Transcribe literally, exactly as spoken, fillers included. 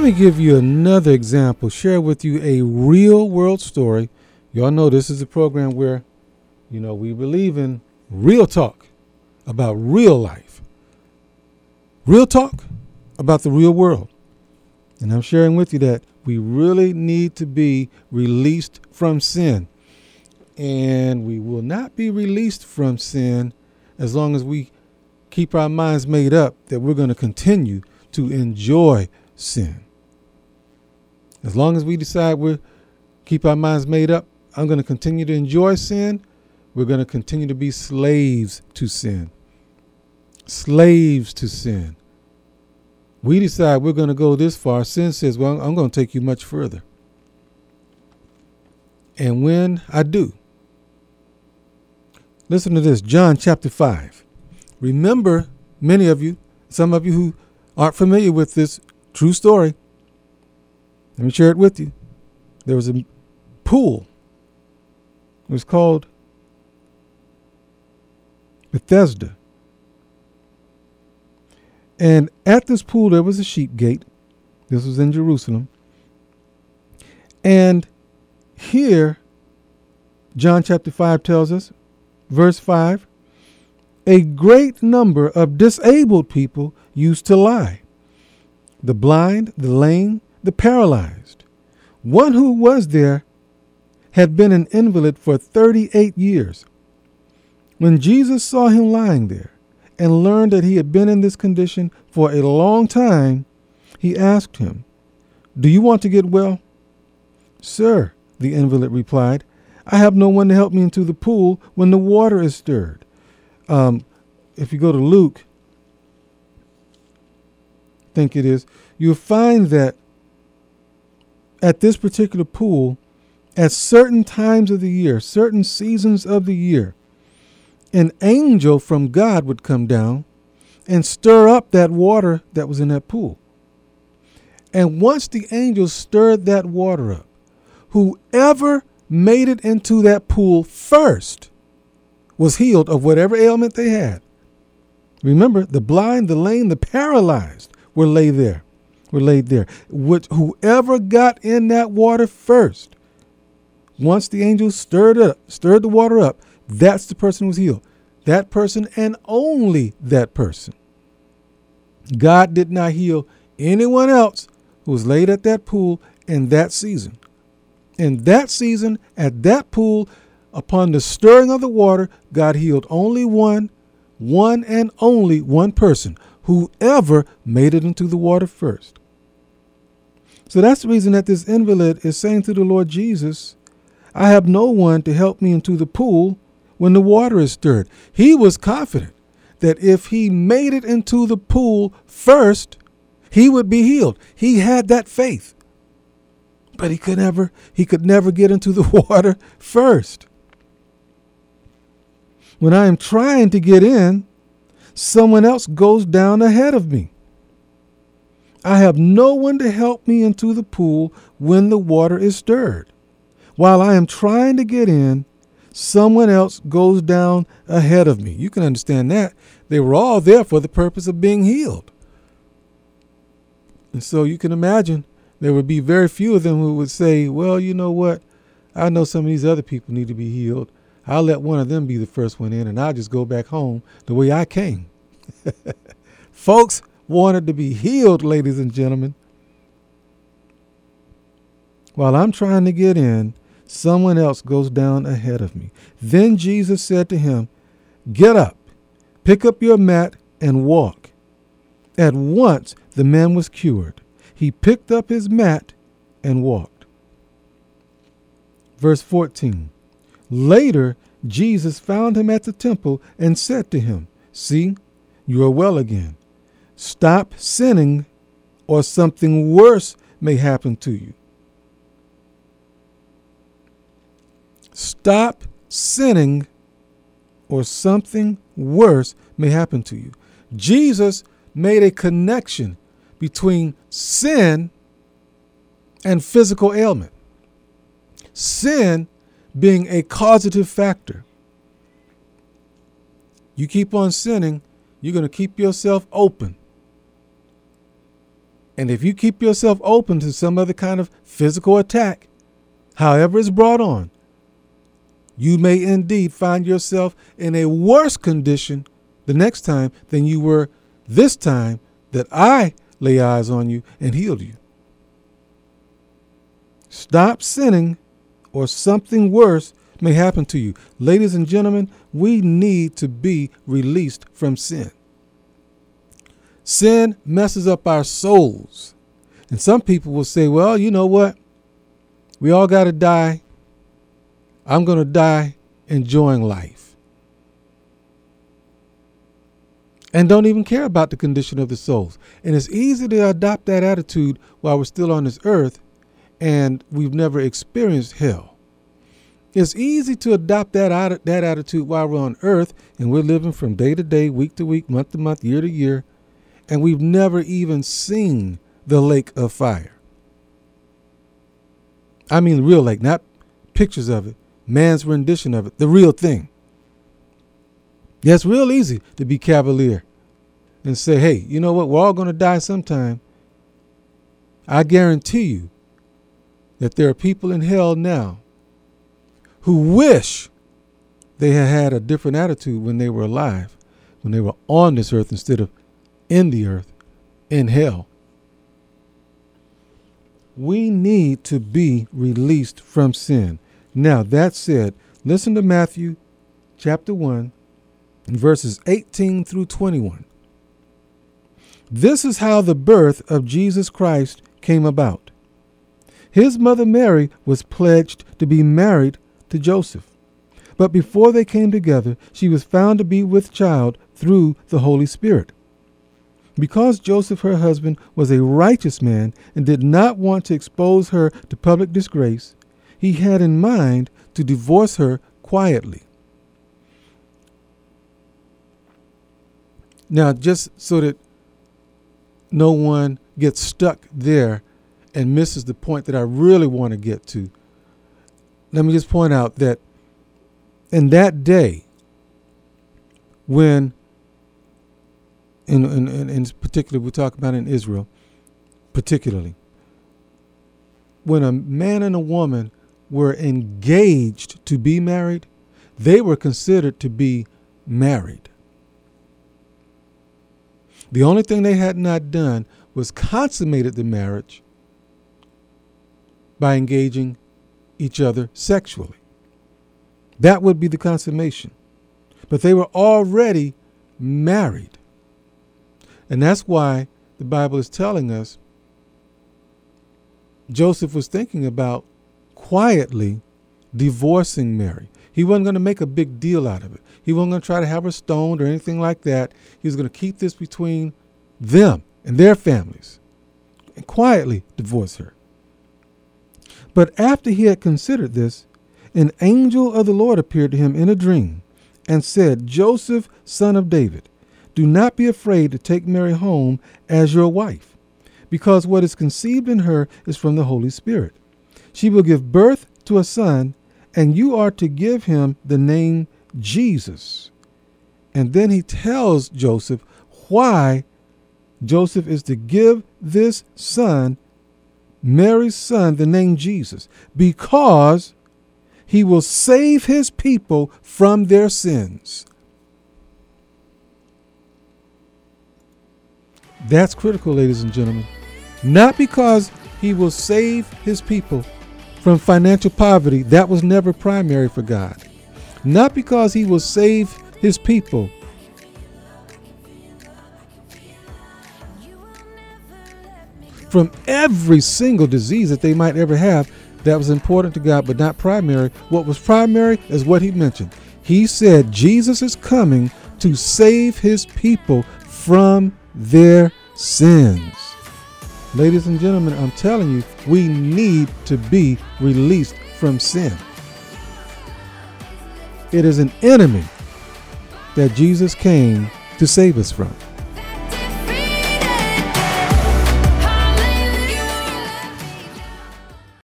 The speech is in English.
me give you another example, share with you a real world story. Y'all know this is a program where, you know, we believe in real talk about real life. Real talk about the real world. And I'm sharing with you that we really need to be released from sin. And we will not be released from sin as long as we keep our minds made up that we're going to continue to enjoy sin. As long as we decide we keep our minds made up, I'm going to continue to enjoy sin, we're going to continue to be slaves to sin. Slaves to sin. We decide we're going to go this far. Sin says, well, I'm going to take you much further. And when I do, listen to this, John chapter five. Remember, many of you, some of you who aren't familiar with this true story, let me share it with you. There was a pool. It was called Bethesda. And at this pool, there was a sheep gate. This was in Jerusalem. And here, John chapter five tells us, verse five, a great number of disabled people used to lie. The blind, the lame, the paralyzed. One who was there had been an invalid for thirty-eight years. When Jesus saw him lying there and learned that he had been in this condition for a long time, he asked him, "Do you want to get well?" "Sir," the invalid replied, "I have no one to help me into the pool when the water is stirred." Um, if you go to Luke, I think it is, you'll find that at this particular pool, at certain times of the year, certain seasons of the year, an angel from God would come down and stir up that water that was in that pool. And once the angel stirred that water up, whoever made it into that pool first was healed of whatever ailment they had. Remember, the blind, the lame, the paralyzed were laid there. Were laid there. Which whoever got in that water first, once the angel stirred it up, stirred the water up, that's the person who was healed. That person and only that person. God did not heal anyone else who was laid at that pool in that season. In that season, at that pool, upon the stirring of the water, God healed only one, one and only one person, whoever made it into the water first. So that's the reason that this invalid is saying to the Lord Jesus, I have no one to help me into the pool when the water is stirred. He was confident that if he made it into the pool first, he would be healed. He had that faith. But he could never, he could never get into the water first. When I am trying to get in, someone else goes down ahead of me. I have no one to help me into the pool when the water is stirred. While I am trying to get in, someone else goes down ahead of me. You can understand that. They were all there for the purpose of being healed. And so you can imagine there would be very few of them who would say, well, you know what? I know some of these other people need to be healed. I'll let one of them be the first one in, and I'll just go back home the way I came. Folks wanted to be healed, ladies and gentlemen. While I'm trying to get in, someone else goes down ahead of me. Then Jesus said to him, get up, pick up your mat, and walk. At once the man was cured. He picked up his mat and walked. Verse fourteen. Later, Jesus found him at the temple and said to him, see, you are well again. Stop sinning, or something worse may happen to you. Stop sinning, or something worse may happen to you. Jesus made a connection between sin and physical ailment. Sin being a causative factor. You keep on sinning, you're going to keep yourself open And if you keep yourself open to some other kind of physical attack, however it's brought on, you may indeed find yourself in a worse condition the next time than you were this time that I lay eyes on you and healed you. Stop sinning, or something worse may happen to you. Ladies and gentlemen, we need to be released from sin. Sin messes up our souls. And some people will say, well, you know what? We all got to die. I'm going to die enjoying life. And don't even care about the condition of the souls. And it's easy to adopt that attitude while we're still on this earth and we've never experienced hell. It's easy to adopt that, that attitude while we're on earth and we're living from day to day, week to week, month to month, year to year, and we've never even seen the lake of fire. I mean the real lake, not pictures of it, man's rendition of it, the real thing. Yeah, it's real easy to be cavalier and say, hey, you know what? We're all going to die sometime. I guarantee you that there are people in hell now who wish they had had a different attitude when they were alive, when they were on this earth instead of in the earth, in hell. We need to be released from sin. Now, that said, listen to Matthew chapter one, verses eighteen through twenty-one. This is how the birth of Jesus Christ came about. His mother Mary was pledged to be married to Joseph. But before they came together, she was found to be with child through the Holy Spirit. Because Joseph, her husband, was a righteous man and did not want to expose her to public disgrace, he had in mind to divorce her quietly. Now, just so that no one gets stuck there and misses the point that I really want to get to, let me just point out that in that day, when, in, in, in particular, we're talking about in Israel, particularly, when a man and a woman were engaged to be married, they were considered to be married. The only thing they had not done was consummated the marriage by engaging each other sexually. That would be the consummation. But they were already married. And that's why the Bible is telling us Joseph was thinking about quietly divorcing Mary. He wasn't going to make a big deal out of it. He wasn't going to try to have her stoned or anything like that. He was going to keep this between them and their families and quietly divorce her. But after he had considered this, an angel of the Lord appeared to him in a dream and said, Joseph, son of David, do not be afraid to take Mary home as your wife, because what is conceived in her is from the Holy Spirit. She will give birth to a son, and you are to give him the name Jesus. And then he tells Joseph why Joseph is to give this son, Mary's son, the name Jesus, because he will save his people from their sins. That's critical, ladies and gentlemen. Not because he will save his people from financial poverty. That was never primary for God. Not because he will save his people from every single disease that they might ever have. That was important to God, but not primary. What was primary is what he mentioned. He said Jesus is coming to save his people from their sins. Ladies and gentlemen, I'm telling you, we need to be released from sin. It is an enemy that Jesus came to save us from.